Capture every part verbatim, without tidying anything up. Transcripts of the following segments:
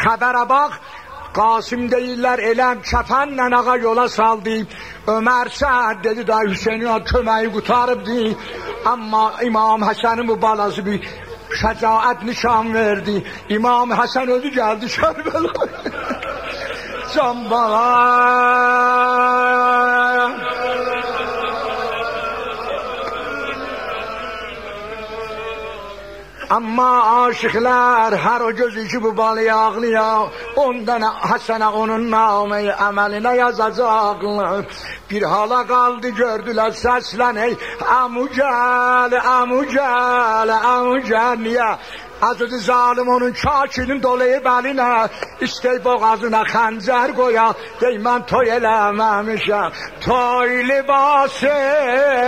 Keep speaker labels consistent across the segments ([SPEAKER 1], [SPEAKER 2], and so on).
[SPEAKER 1] xəbərə bax, Qasım deyirlər, eləm kəfənlə ağa yola saldı. Ömər Səhər dedi, da Hüseynin köməyi qutarıbdı. Amma İmam Həsənin bu balası bir şəcaət nişan verdi. İmam Həsən özü gəldi Kərbəla. Can bala. Amma aşıqlar hər o gözü ki bu balaya ağlıyor, ondan Həsənə onun nameyi əməlinə yazacaqlar. Bir hala qaldı gördülər səslən, ey əmu gəl, əmu gəl, əmu gəl, niyə? Azıdı zalim onun kakinin dolayıb əlinə, istey boğazına xəncər qoya, dey mən toy eləməmişəm. Toy libasın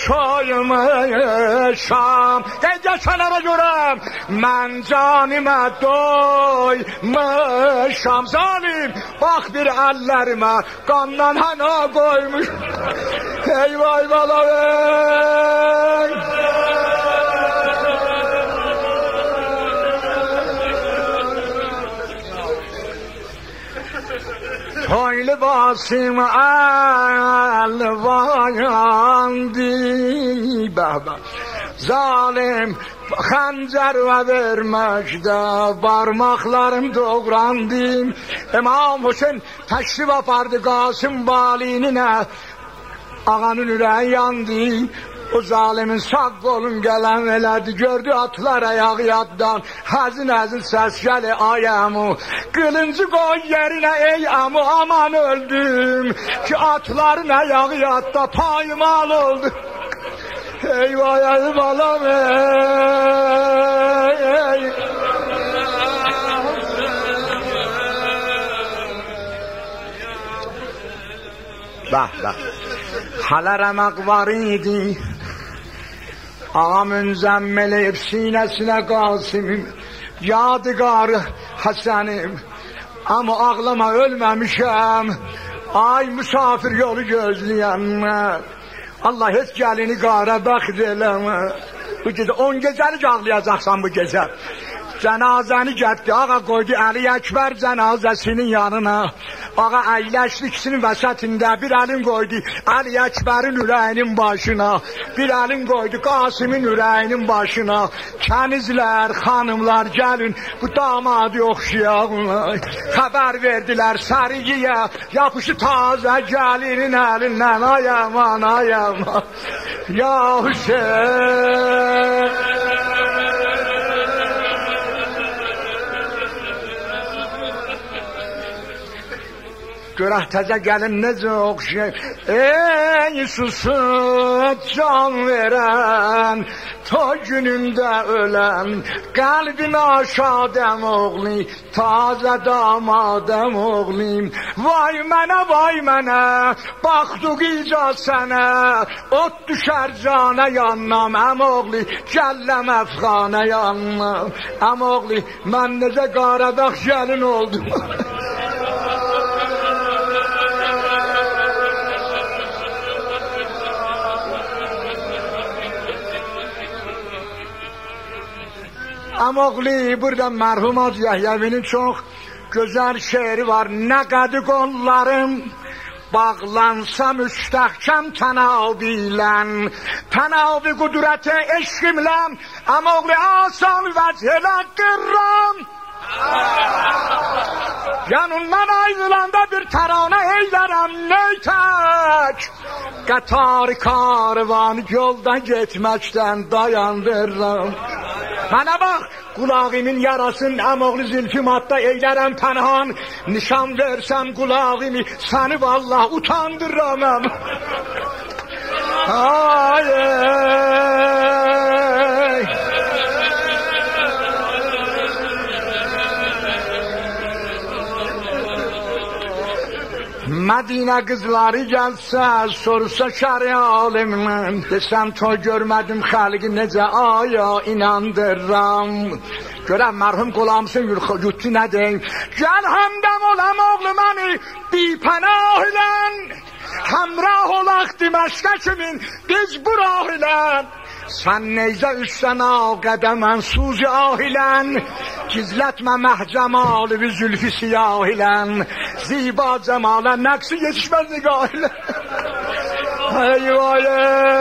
[SPEAKER 1] soyumuşam, dey geçənlərə görəm, mən canimə doymuşam. Zalim, bax bir əllərimə qandan həna qoymuş. Ey vay bala ey! Toy libasım əlvandı, bəhbə. Zalim xəncər və verməkdə barmaqlarım doğrandım. İmam Hüseyin təşrif apardı Qasım Valininə, ağanın ürəyi yandı. O zalimin sağ qolun gələn elədi, gördü atlar ayağı yaddan, həzin-həzin səs gəli ay əmu, qılıncı qoy yerinə ey əmu, aman öldüm ki atların ayağı yadda paymal oldu. Eyvah ey balam ey, ey. Bəh, bəh. Hələ rəmək var idi, ağam önzəmmələyib sinəsinə Qasımım, yadigarı Həsənim. Amma ağlama ölməmişəm, ay müsafir yolu gözləyəm. Allah heç gəlini qara bəxt eləmə. Bu gecə on gecəlik ağlayacaqsan bu gecə. Cənazəni getdi, ağa qoydu Əli Əkbər cənazəsinin yanına. Ağa əyləşdi ikisinin vəsətində, bir əlin qoydu Əli Əkbərin ürəyinin başına, bir əlin qoydu Qasımın ürəyinin başına. Kənizlər, xanımlar gəlin, bu damadı oxşayaq. Xəbər verdilər Sərigiyə, yapışı tazə gəlinin əlindən, ay aman, ay aman. Ya Hüseyin. Görək təzə gəlin necə oxşayır. Ey susub can verən, toy günündə ölən, qəlbin aşadəm oğli, tazə damadəm oğlim. Vay mənə, vay mənə, baxdıq ica sənə, ot düşər canə yanlam, əm oğli, gəlləm əfxanə yanlam. Əm oğli, mən necə qaradaq gəlin oldum. Əmoğli, burada mərhum Hacı Yəhyəvinin çox gözəl şeiri var. Nə qədi qollarım bağlansa müstəhkəm tənavbilən, tənavbi qudrəti eşqimləm, əmoğli asan vəzhilə qırram. Yanından ayrılanda bir təranə eylərəm neytək, qatar karvan yolda getməkdən dayandırram. Mənə bax, qulağımın yarasın, əmoğlu zülfümatda eylərəm pənhan, nişan versəm qulağımı, səni vallah utandırramam. Ay ey. Mədinə qızları gəlsə, sorsa şəri alimdən, desəm toy görmədim xəlqi necə aya inandırram. Görəm mərhum qulamsın yutdu nə deyim, gəl həmdəm olam oğlu məni bipənah ilən, həmrah olaq Diməşqə kimin biz burah ilən. Sen neyze üstena qədəmən suzi ahilən, gizlətmə məhcəmalı bir zülfü siyah ilən, ziba cəmalən nəqsi yetişməz niqah ilən. Eyvayey